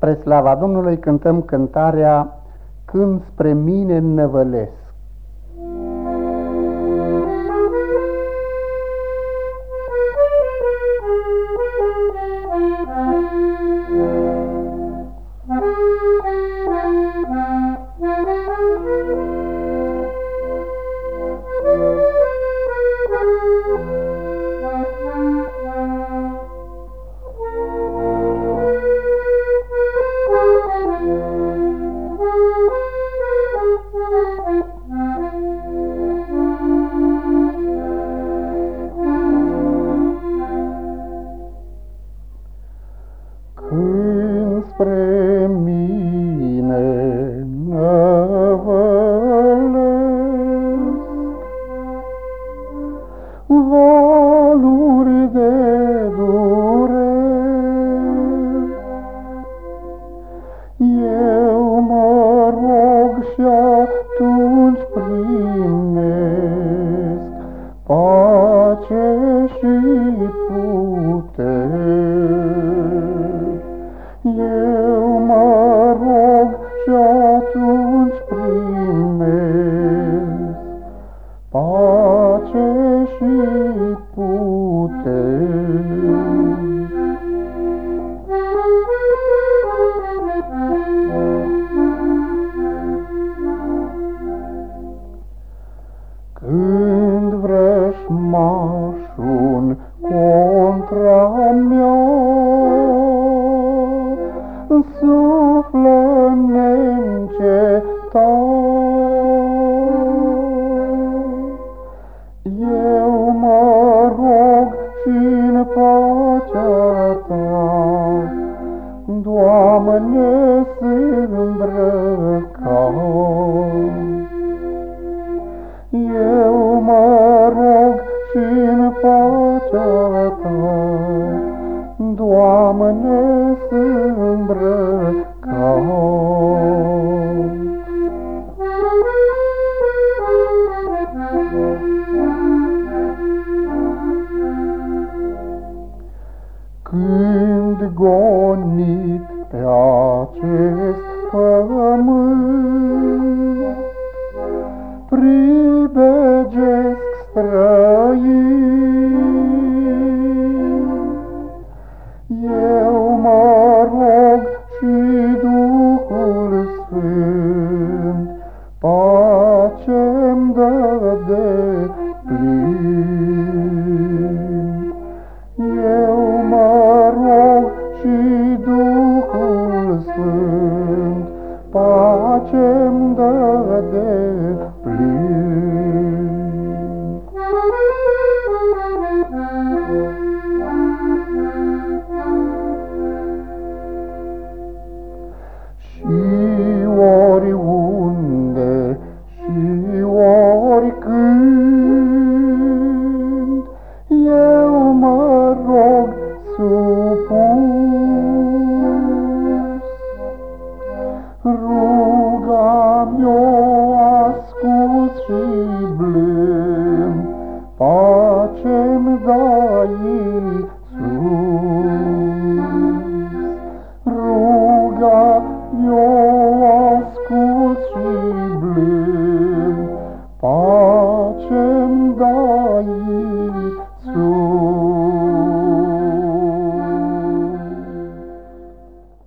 Spre slava Domnului cântăm cântarea Când spre mine înnăvălesc. Când spre mine năvălesc valuri de durere, eu mă rog și atunci primesc pace și putere. Eu mă rog și atunci primesc pace și putere. Când vrăjmașul contra mea suflă neîncetat, eu mă rog și-n pacea Ta, Doamne, să-mi îmbrăcat. Eu mă rog și-n pacea Ta, Doamne, să-mi îmbrăcat. Când gonit pe acest pământ pribegesc străini, eu mă rog și Duhul Sfânt pace-mi dă deplin. Eu mă rog și Duhul Sfânt pace